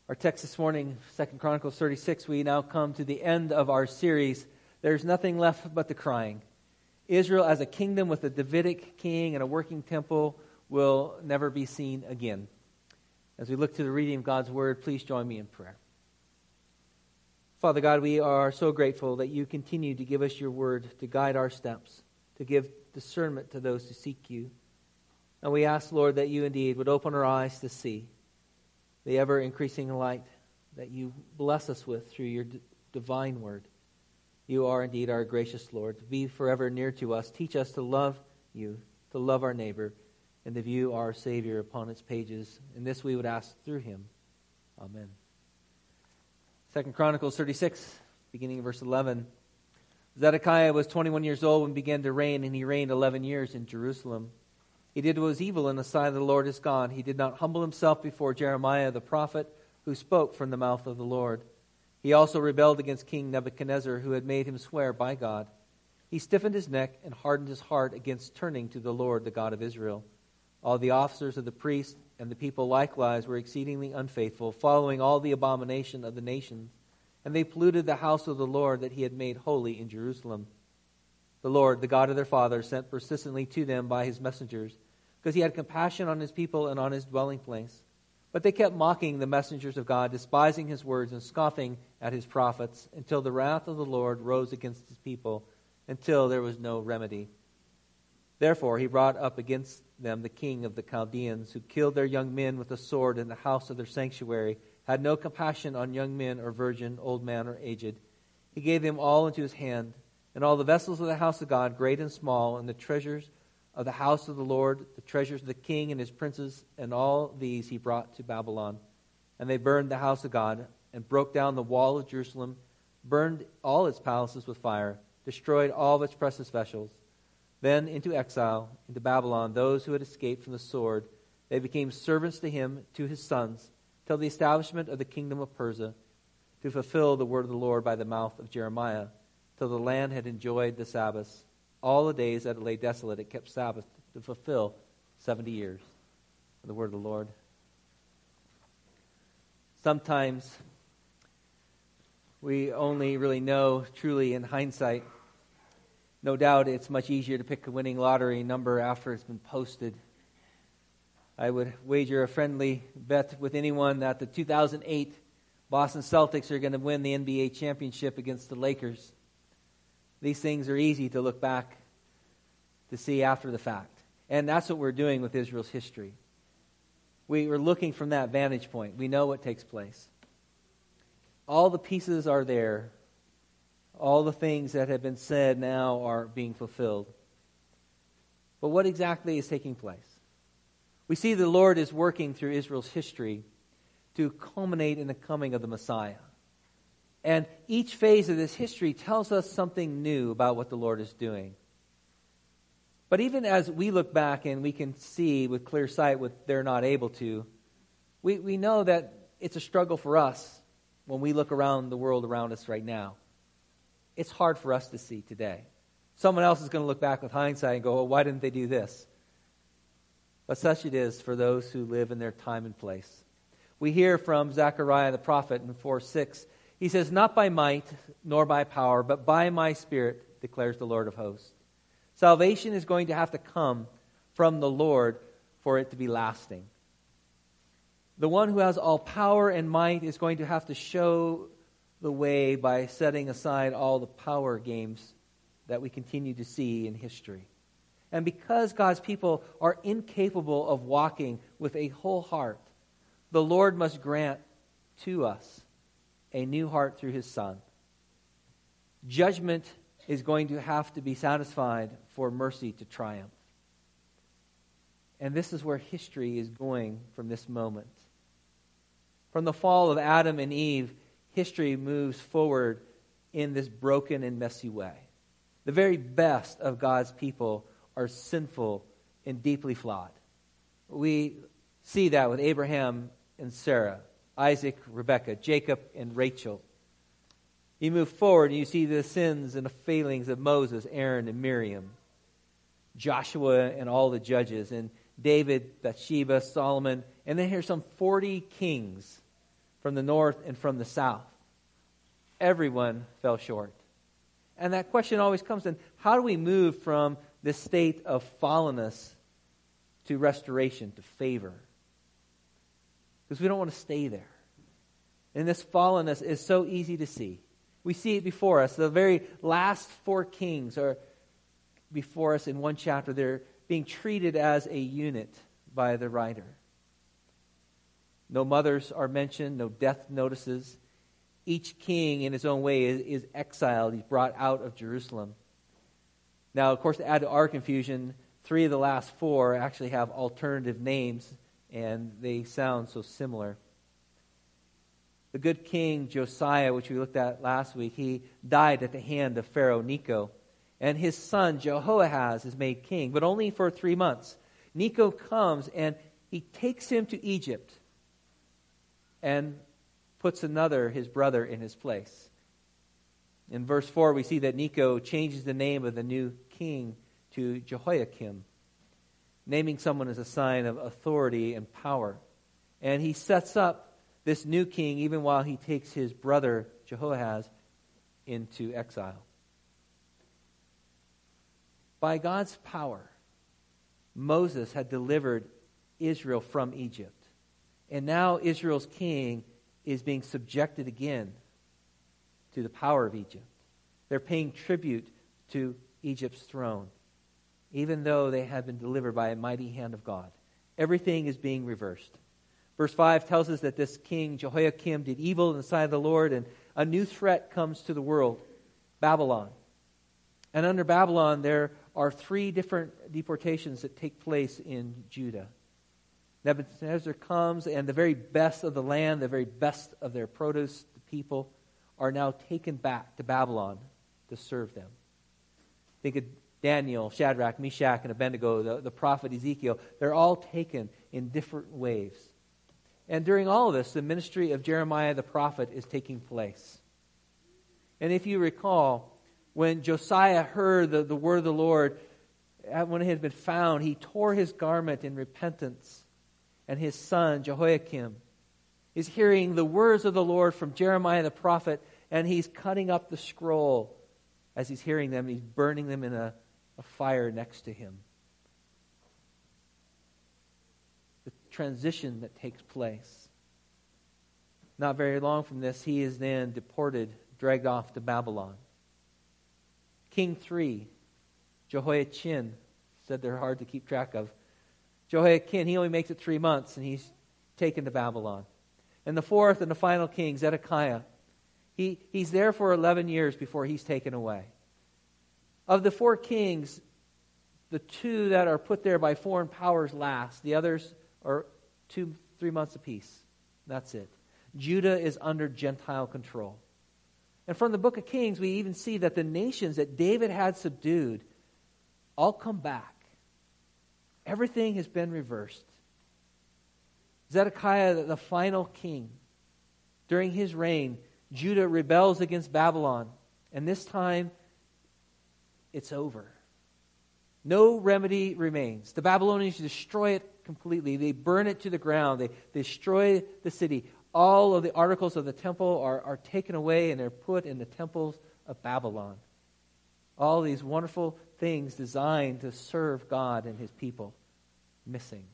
Our text this morning, 2 Chronicles 36, we now come to the end of our series. There's nothing left but the crying. Israel as a kingdom with a Davidic king and a working temple will never be seen again. As we look to the reading of God's word, please join me in prayer. Father God, we are so grateful that you continue to give us your word to guide our steps, to give discernment to those who seek you. And we ask, Lord, that you indeed would open our eyes to see the ever-increasing light that you bless us with through your divine word. You are indeed our gracious Lord. Be forever near to us. Teach us to love you, to love our neighbor, and to view our Savior upon its pages. And this we would ask through him. Amen. 2 Chronicles 36, beginning in verse 11. Zedekiah was 21 years old when he began to reign, and he reigned 11 years in Jerusalem. He did what was evil in the sight of the Lord his God. He did not humble himself before Jeremiah the prophet, who spoke from the mouth of the Lord. He also rebelled against King Nebuchadnezzar, who had made him swear by God. He stiffened his neck and hardened his heart against turning to the Lord, the God of Israel. All the officers of the priests and the people likewise were exceedingly unfaithful, following all the abomination of the nations. And they polluted the house of the Lord that he had made holy in Jerusalem. The Lord, the God of their fathers, sent persistently to them by his messengers, because he had compassion on his people and on his dwelling place. But they kept mocking the messengers of God, despising his words and scoffing at his prophets, until the wrath of the Lord rose against his people, until there was no remedy. Therefore he brought up against them the king of the Chaldeans, who killed their young men with a sword in the house of their sanctuary, had no compassion on young men or virgin, old man or aged. He gave them all into his hand, and all the vessels of the house of God, great and small, and the treasures of the house of the Lord, the treasures of the king and his princes, and all these he brought to Babylon. And they burned the house of God, and broke down the wall of Jerusalem, burned all its palaces with fire, destroyed all of its precious vessels. Then into exile, into Babylon, those who had escaped from the sword, they became servants to him, to his sons, till the establishment of the kingdom of Persia, to fulfill the word of the Lord by the mouth of Jeremiah, till the land had enjoyed the Sabbaths. All the days that it lay desolate, it kept Sabbath to fulfill 70 years. The word of the Lord. Sometimes we only really know truly in hindsight. No doubt it's much easier to pick a winning lottery number after it's been posted. I would wager a friendly bet with anyone that the 2008 Boston Celtics are going to win the NBA championship against the Lakers. These things are easy to look back to see after the fact. And that's what we're doing with Israel's history. We're looking from that vantage point. We know what takes place. All the pieces are there. All the things that have been said now are being fulfilled. But what exactly is taking place? We see the Lord is working through Israel's history to culminate in the coming of the Messiah. And each phase of this history tells us something new about what the Lord is doing. But even as we look back and we can see with clear sight what they're not able to, we know that it's a struggle for us when we look around the world around us right now. It's hard for us to see today. Someone else is going to look back with hindsight and go, well, why didn't they do this? But such it is for those who live in their time and place. We hear from Zechariah the prophet in 4:6. He says, not by might nor by power, but by my Spirit, declares the Lord of hosts. Salvation is going to have to come from the Lord for it to be lasting. The one who has all power and might is going to have to show the way by setting aside all the power games that we continue to see in history. And because God's people are incapable of walking with a whole heart, the Lord must grant to us a new heart through his Son. Judgment is going to have to be satisfied for mercy to triumph. And this is where history is going from this moment. From the fall of Adam and Eve, history moves forward in this broken and messy way. The very best of God's people are sinful and deeply flawed. We see that with Abraham and Sarah, Isaac, Rebekah, Jacob, and Rachel. You move forward and you see the sins and the failings of Moses, Aaron, and Miriam, Joshua and all the judges, and David, Bathsheba, Solomon, and then here's some 40 kings from the north, and from the south. Everyone fell short. And that question always comes in, how do we move from this state of fallenness to restoration, to favor? Because we don't want to stay there. And this fallenness is so easy to see. We see it before us. The very last 4 kings are before us in one chapter. They're being treated as a unit by the writer. No mothers are mentioned, no death notices. Each king in his own way is exiled. He's brought out of Jerusalem. Now, of course, to add to our confusion, 3 of the last 4 actually have alternative names, and they sound so similar. The good king Josiah, which we looked at last week, he died at the hand of Pharaoh Necho. And his son Jehoahaz is made king, but only for 3 months. Necho comes and he takes him to Egypt and puts another, his brother, in his place. In verse 4, we see that Necho changes the name of the new king to Jehoiakim. Naming someone is a sign of authority and power. And he sets up this new king even while he takes his brother Jehoahaz into exile. By God's power, Moses had delivered Israel from Egypt. And now Israel's king is being subjected again to the power of Egypt. They're paying tribute to Egypt's throne, even though they had been delivered by a mighty hand of God. Everything is being reversed. Verse 5 tells us that this king, Jehoiakim, did evil in the sight of the Lord, and a new threat comes to the world, Babylon. And under Babylon, there are 3 different deportations that take place in Judah. Nebuchadnezzar comes, and the very best of the land, the very best of their produce, the people, are now taken back to Babylon to serve them. Think of Daniel, Shadrach, Meshach, and Abednego, the prophet Ezekiel. They're all taken in different waves. And during all of this, the ministry of Jeremiah the prophet is taking place. And if you recall, when Josiah heard the word of the Lord, when it had been found, he tore his garment in repentance. And his son, Jehoiakim, is hearing the words of the Lord from Jeremiah the prophet, and he's cutting up the scroll as he's hearing them. He's burning them in a fire next to him. The transition that takes place. Not very long from this, he is then deported, dragged off to Babylon. King 3, Jehoiachin, said they're hard to keep track of. Jehoiakim, he only makes it 3 months, and he's taken to Babylon. And the 4th and the final king, Zedekiah, he's there for 11 years before he's taken away. Of the 4 kings, the 2 that are put there by foreign powers last. The others are 2-3 months apiece. That's it. Judah is under Gentile control. And from the book of Kings, we even see that the nations that David had subdued all come back. Everything has been reversed. Zedekiah, the final king, during his reign, Judah rebels against Babylon. And this time, it's over. No remedy remains. The Babylonians destroy it completely. They burn it to the ground. They destroy the city. All of the articles of the temple are taken away, and they're put in the temples of Babylon. All these wonderful things designed to serve God and his people, missing.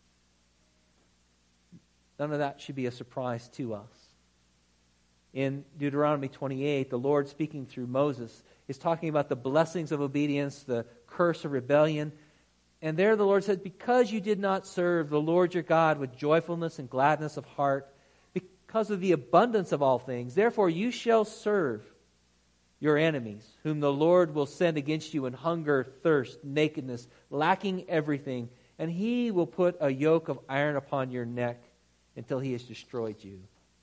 None of that should be a surprise to us. In Deuteronomy 28, the Lord, speaking through Moses, is talking about the blessings of obedience, the curse of rebellion. And there the Lord said, because you did not serve the Lord your God with joyfulness and gladness of heart, because of the abundance of all things, therefore you shall serve your enemies, whom the Lord will send against you in hunger, thirst, nakedness, lacking everything, and he will put a yoke of iron upon your neck until he has destroyed you.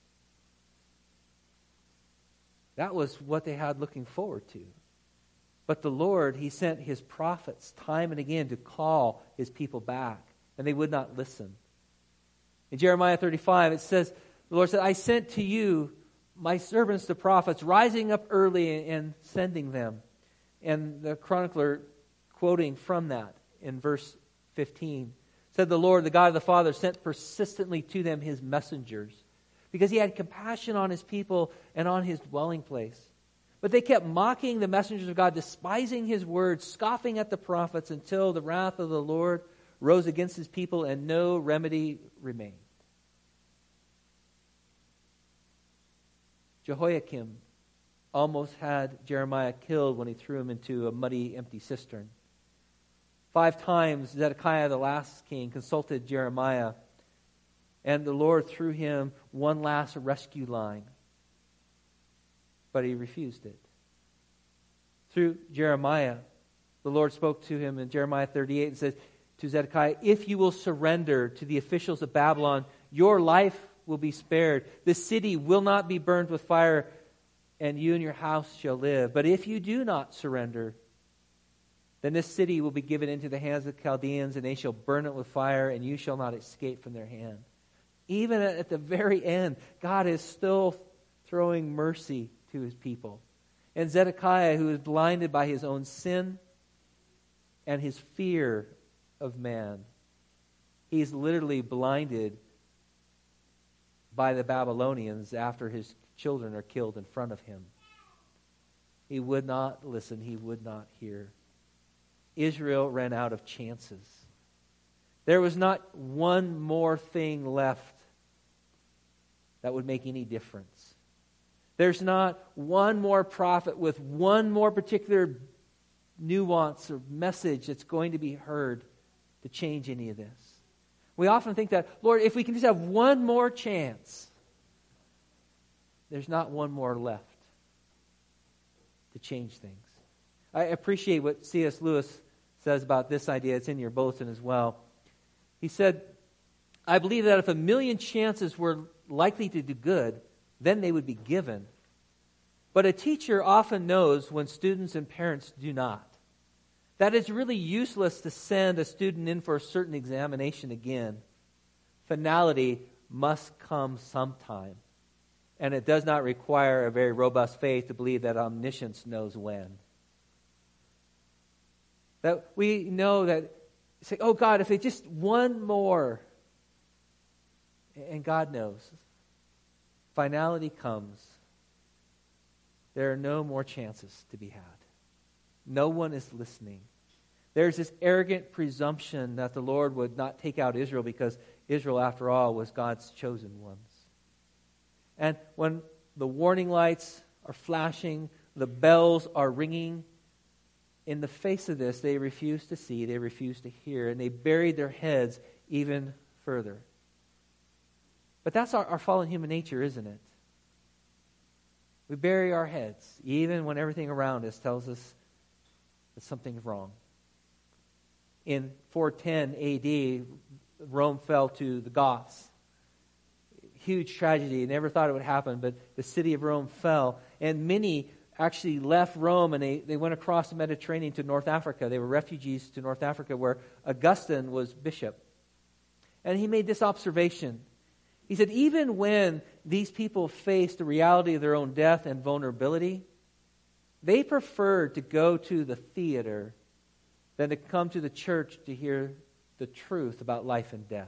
That was what they had looking forward to. But the Lord, he sent his prophets time and again to call his people back, and they would not listen. In Jeremiah 35, it says, the Lord said, I sent to you my servants, the prophets, rising up early and sending them. And the chronicler, quoting from that in verse 15, said, the Lord, the God of the Father, sent persistently to them his messengers, because he had compassion on his people and on his dwelling place. But they kept mocking the messengers of God, despising his words, scoffing at the prophets, until the wrath of the Lord rose against his people and no remedy remained. Jehoiakim almost had Jeremiah killed when he threw him into a muddy, empty cistern. 5 times Zedekiah, the last king, consulted Jeremiah, and the Lord threw him one last rescue line. But he refused it. Through Jeremiah, the Lord spoke to him in Jeremiah 38 and says to Zedekiah, if you will surrender to the officials of Babylon, your life will be spared. The city will not be burned with fire, and you and your house shall live. But if you do not surrender, then this city will be given into the hands of the Chaldeans, and they shall burn it with fire, and you shall not escape from their hand. Even at the very end, God is still throwing mercy to his people. And Zedekiah, who is blinded by his own sin and his fear of man, he's literally blinded by the Babylonians after his children are killed in front of him. He would not listen. He would not hear. Israel ran out of chances. There was not one more thing left that would make any difference. There's not one more prophet with one more particular nuance or message that's going to be heard to change any of this. We often think that, Lord, if we can just have one more chance, there's not one more left to change things. I appreciate what C.S. Lewis says about this idea. It's in your bulletin as well. He said, I believe that if 1,000,000 chances were likely to do good, then they would be given. But a teacher often knows when students and parents do not. That it's really useless to send a student in for a certain examination again. Finality must come sometime. And it does not require a very robust faith to believe that omniscience knows when. That we know that, say, oh God, if it's just one more. And God knows. Finality comes. There are no more chances to be had. No one is listening. There's this arrogant presumption that the Lord would not take out Israel because Israel, after all, was God's chosen ones. And when the warning lights are flashing, the bells are ringing, in the face of this, they refuse to see, they refuse to hear, and they buried their heads even further. But that's our fallen human nature, isn't it? We bury our heads, even when everything around us tells us that something's wrong. In 410 A.D., Rome fell to the Goths. Huge tragedy. Never thought it would happen, but the city of Rome fell. And many actually left Rome and they went across the Mediterranean to North Africa. They were refugees to North Africa where Augustine was bishop. And he made this observation. He said, even when these people faced the reality of their own death and vulnerability, they preferred to go to the theater than to come to the church to hear the truth about life and death.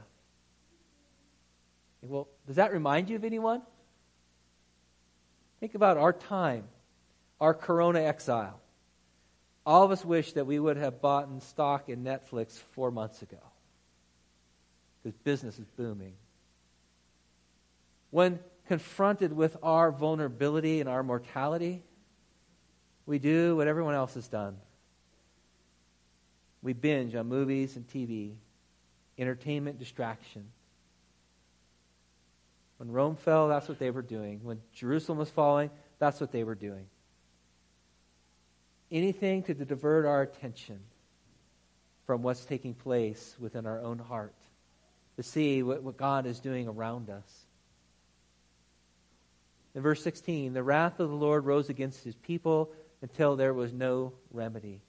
Well, does that remind you of anyone? Think about our time, our Corona exile. All of us wish that we would have bought stock in Netflix 4 months ago because business is booming. When confronted with our vulnerability and our mortality, we do what everyone else has done. We binge on movies and TV, entertainment, distraction. When Rome fell, that's what they were doing. When Jerusalem was falling, that's what they were doing. Anything to divert our attention from what's taking place within our own heart, to see what God is doing around us. In verse 16, the wrath of the Lord rose against his people until there was no remedy.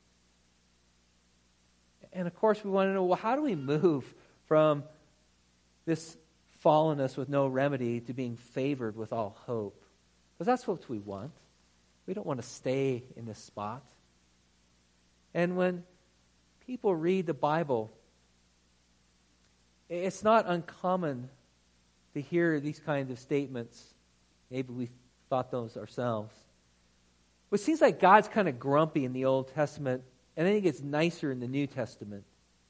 And of course we want to know, well, how do we move from this fallenness with no remedy to being favored with all hope? Because that's what we want. We don't want to stay in this spot. And when people read the Bible, it's not uncommon to hear these kinds of statements. Maybe we thought those ourselves. But it seems like God's kind of grumpy in the Old Testament, and then he gets nicer in the New Testament.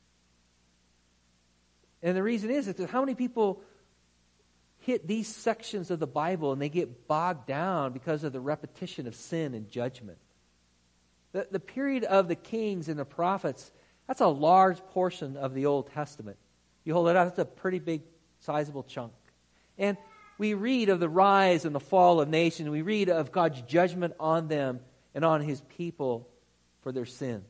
And the reason is that how many people hit these sections of the Bible and they get bogged down because of the repetition of sin and judgment. The period of the kings and the prophets, that's a large portion of the Old Testament. You hold it out, it's a pretty big, sizable chunk. And we read of the rise and the fall of nations. We read of God's judgment on them and on his people for their sins.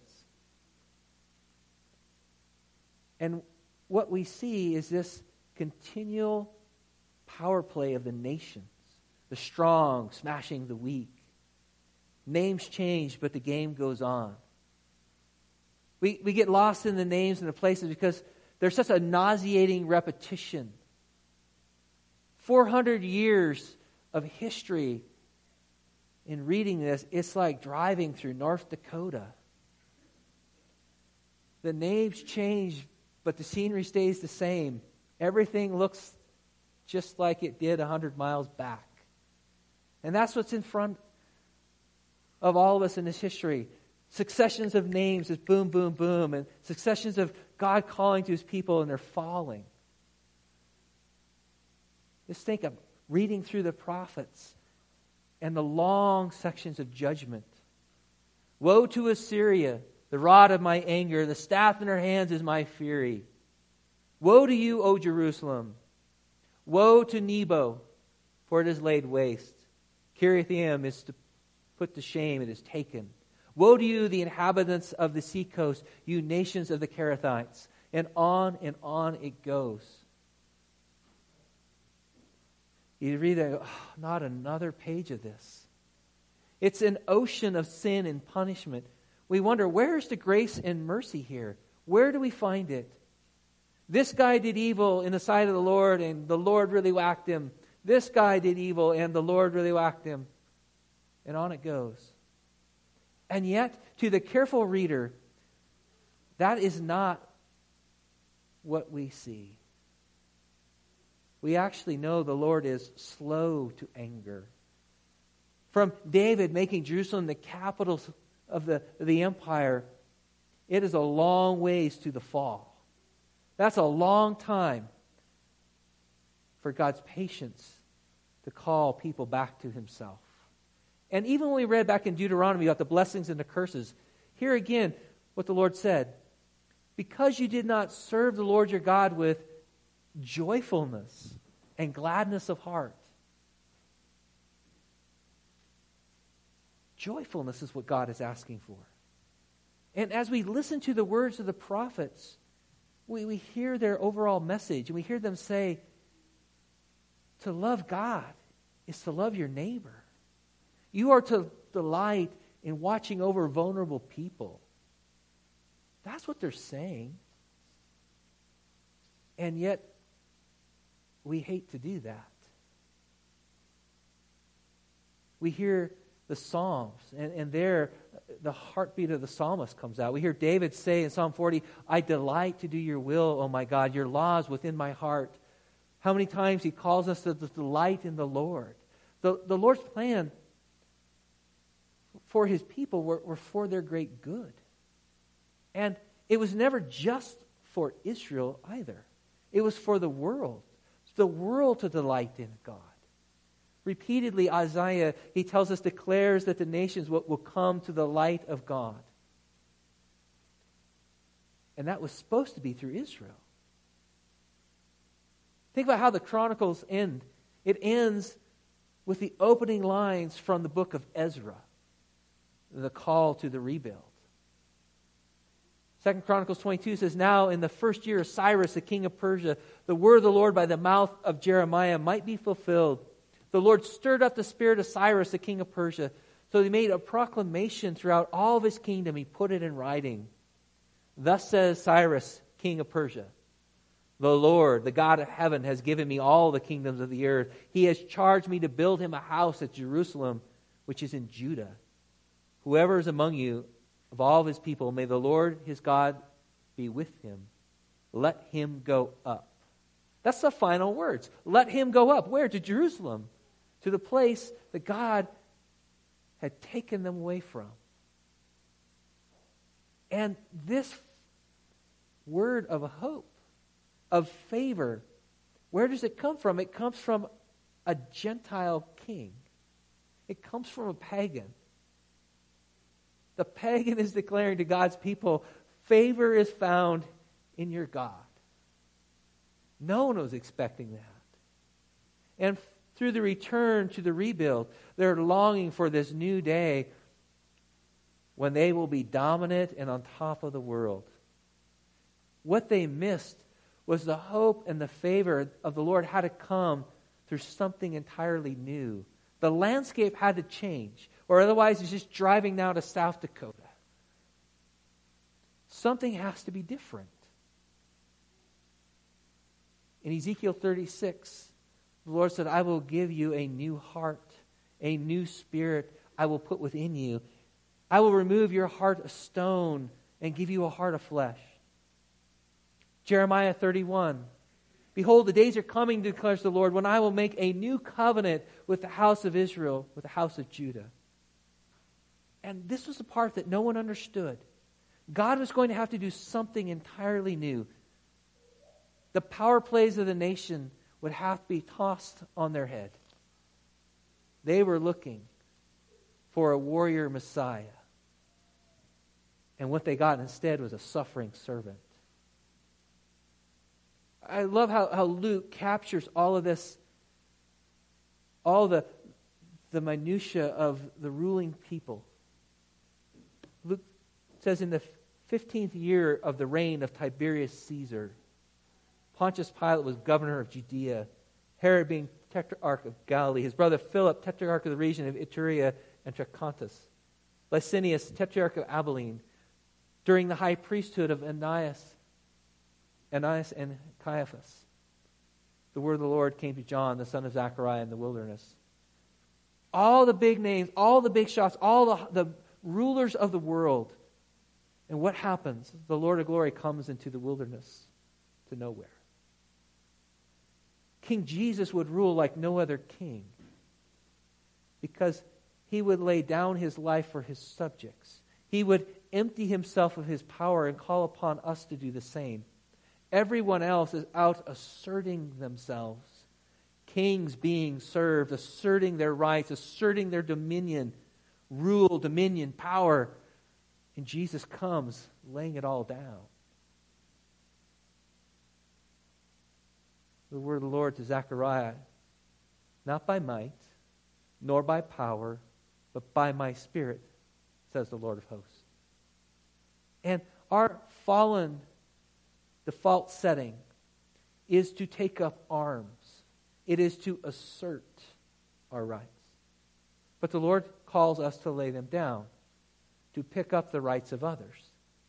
And what we see is this continual power play of the nations, the strong smashing the weak. Names change, but the game goes on. We get lost in the names and the places because there's such a nauseating repetition. 400 years of history in reading this, it's like driving through North Dakota. The names change, but the scenery stays the same. Everything looks just like it did 100 miles back. And that's what's in front of all of us in this history. Successions of names is boom, boom, boom, and successions of God calling to his people, and they're falling. Just think of reading through the prophets and the long sections of judgment. Woe to Assyria, the rod of my anger, the staff in her hands is my fury. Woe to you, O Jerusalem! Woe to Nebo, for it is laid waste. Kiriathaim is put to shame, it is taken. Woe to you, the inhabitants of the seacoast, you nations of the Kerethites. And on it goes. You read that, not another page of this. It's an ocean of sin and punishment. We wonder, where's the grace and mercy here? Where do we find it? This guy did evil in the sight of the Lord, and the Lord really whacked him. This guy did evil, and the Lord really whacked him. And on it goes. And yet, to the careful reader, that is not what we see. We actually know the Lord is slow to anger. From David making Jerusalem the capital of the empire, it is a long ways to the fall. That's a long time for God's patience to call people back to himself. And even when we read back in Deuteronomy about the blessings and the curses, here again, what the Lord said, because you did not serve the Lord your God with joyfulness and gladness of heart. Joyfulness is what God is asking for. And as we listen to the words of the prophets, we hear their overall message, and we hear them say, to love God is to love your neighbor. You are to delight in watching over vulnerable people. That's what they're saying. And yet, we hate to do that. We hear the Psalms, and there the heartbeat of the psalmist comes out. We hear David say in Psalm 40, I delight to do your will, O my God, your law is within my heart. How many times he calls us to delight in the Lord. The Lord's plan for his people were for their great good. And it was never just for Israel either. It was for the world to delight in God. Repeatedly, Isaiah, he tells us, declares that the nations will come to the light of God. And that was supposed to be through Israel. Think about how the Chronicles end. It ends with the opening lines from the book of Ezra, the call to the rebuild. 2 Chronicles 22 says, now in the first year of Cyrus, the king of Persia, the word of the Lord by the mouth of Jeremiah might be fulfilled. The Lord stirred up the spirit of Cyrus, the king of Persia. So he made a proclamation throughout all of his kingdom. He put it in writing. Thus says Cyrus, king of Persia, the Lord, the God of heaven, has given me all the kingdoms of the earth. He has charged me to build him a house at Jerusalem, which is in Judah. Whoever is among you, of all of his people, may the Lord his God be with him. Let him go up. That's the final words. Let him go up. Where? To Jerusalem. To the place that God had taken them away from. And this word of hope, of favor, where does it come from? It comes from a Gentile king. It comes from a pagan. The pagan is declaring to God's people, favor is found in your God. No one was expecting that. And through the return to the rebuild, they're longing for this new day when they will be dominant and on top of the world. What they missed was the hope and the favor of the Lord had to come through something entirely new. The landscape had to change, or otherwise it's just driving now to South Dakota. Something has to be different. In Ezekiel 36, the Lord said, I will give you a new heart, a new spirit I will put within you. I will remove your heart of stone and give you a heart of flesh. Jeremiah 31, behold, the days are coming, declares the Lord, when I will make a new covenant with the house of Israel, with the house of Judah. And this was the part that no one understood. God was going to have to do something entirely new. The power plays of the nation would have to be tossed on their head. They were looking for a warrior Messiah. And what they got instead was a suffering servant. I love how Luke captures all of this, all the minutia of the ruling people. Luke says in the 15th year of the reign of Tiberius Caesar, Pontius Pilate was governor of Judea, Herod being tetrarch of Galilee, his brother Philip, tetrarch of the region of Iturea and Trachonitis, Licinius, tetrarch of Abilene, during the high priesthood of Ananias and Caiaphas. The word of the Lord came to John, the son of Zechariah, in the wilderness. All the big names, all the big shots, all the rulers of the world. And what happens? The Lord of glory comes into the wilderness to nowhere. King Jesus would rule like no other king because he would lay down his life for his subjects. He would empty himself of his power and call upon us to do the same. Everyone else is out asserting themselves. Kings being served, asserting their rights, asserting their dominion, rule, dominion, power. And Jesus comes laying it all down. The word of the Lord to Zechariah, not by might, nor by power, but by my Spirit, says the Lord of hosts. And our fallen default setting is to take up arms. It is to assert our rights. But the Lord calls us to lay them down, to pick up the rights of others.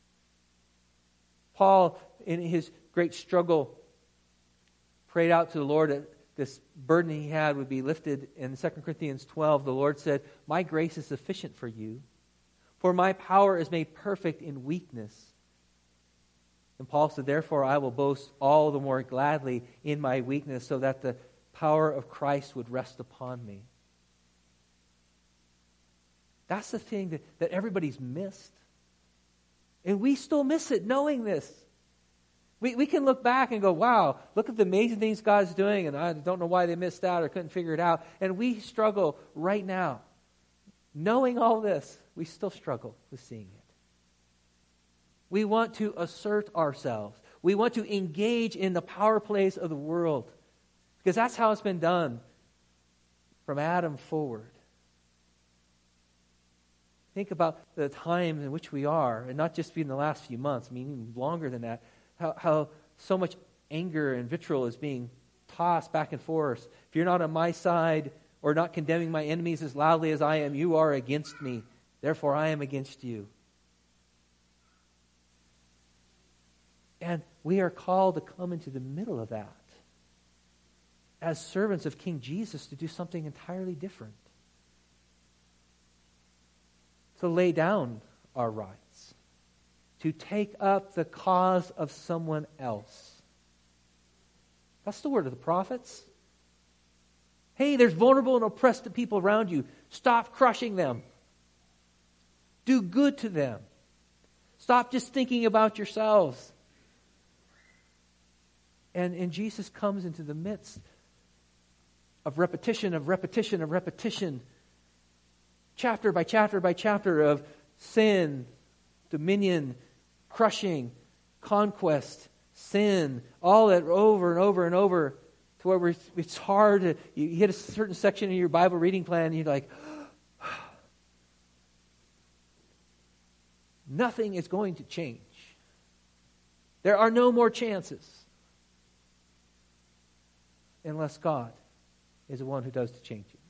Paul, in his great struggle, prayed out to the Lord that this burden he had would be lifted. In 2 Corinthians 12, the Lord said, my grace is sufficient for you, for my power is made perfect in weakness. And Paul said, therefore I will boast all the more gladly in my weakness, so that the power of Christ would rest upon me. That's the thing that everybody's missed. And we still miss it, knowing this. We can look back and go, wow, look at the amazing things God's doing, and I don't know why they missed out or couldn't figure it out. And we struggle right now. Knowing all this, we still struggle with seeing it. We want to assert ourselves. We want to engage in the power plays of the world, because that's how it's been done from Adam forward. Think about the time in which we are, and not just in the last few months, I mean even longer than that, how so much anger and vitriol is being tossed back and forth. If you're not on my side or not condemning my enemies as loudly as I am, you are against me. Therefore, I am against you. And we are called to come into the middle of that as servants of King Jesus, to do something entirely different. To lay down our rights. To take up the cause of someone else. That's the word of the prophets. Hey, there's vulnerable and oppressed people around you. Stop crushing them. Do good to them. Stop just thinking about yourselves. And Jesus comes into the midst of repetition, chapter by chapter by chapter of sin, dominion, crushing, conquest, sin, all that over and over and over, to where it's hard to, you hit a certain section in your Bible reading plan and you're like, nothing is going to change. There are no more chances unless God is the one who does the changing.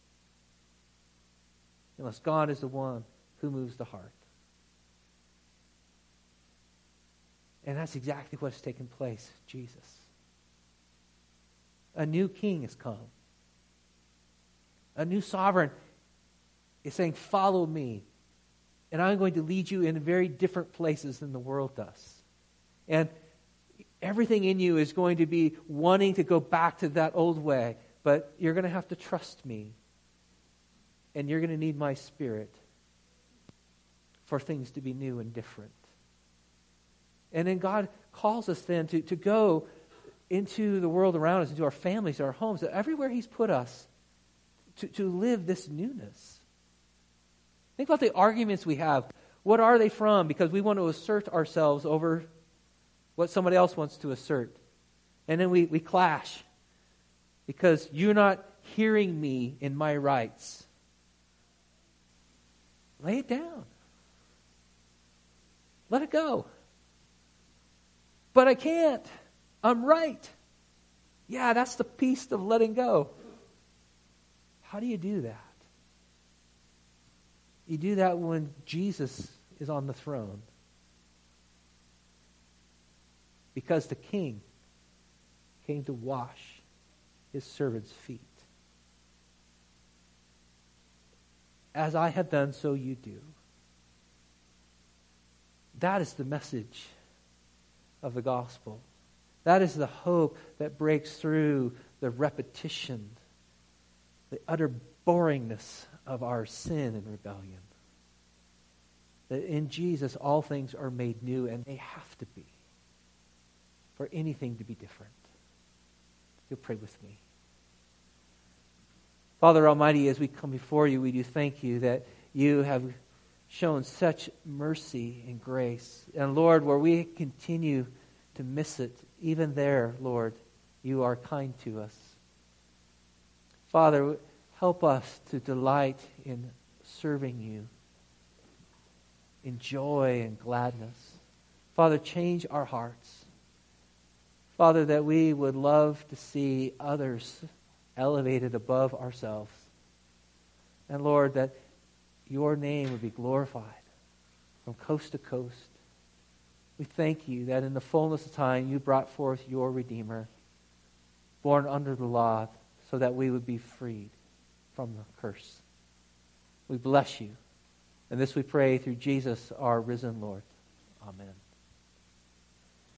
Unless God is the one who moves the heart. And that's exactly what's taken place, Jesus. A new king has come. A new sovereign is saying, follow me. And I'm going to lead you in very different places than the world does. And everything in you is going to be wanting to go back to that old way. But you're going to have to trust me. And you're going to need my Spirit for things to be new and different. And then God calls us then to go into the world around us, into our families, our homes, everywhere He's put us, to live this newness. Think about the arguments we have. What are they from? Because we want to assert ourselves over what somebody else wants to assert. And then we clash. Because you're not hearing me in my rights. Lay it down. Let it go. But I can't. I'm right. Yeah, that's the piece of letting go. How do you do that? You do that when Jesus is on the throne. Because the King came to wash His servants' feet. As I have done, so you do. That is the message of the gospel. That is the hope that breaks through the repetition, the utter boringness of our sin and rebellion. That in Jesus all things are made new, and they have to be for anything to be different. You'll pray with me. Father Almighty, as we come before you, we do thank you that you have shown such mercy and grace. And Lord, where we continue to miss it, even there, Lord, you are kind to us. Father, help us to delight in serving you, in joy and gladness. Father, change our hearts. Father, that we would love to see others elevated above ourselves. And Lord, that your name would be glorified from coast to coast. We thank you that in the fullness of time you brought forth your Redeemer, born under the law, so that we would be freed from the curse. We bless you. And this we pray through Jesus, our risen Lord. Amen.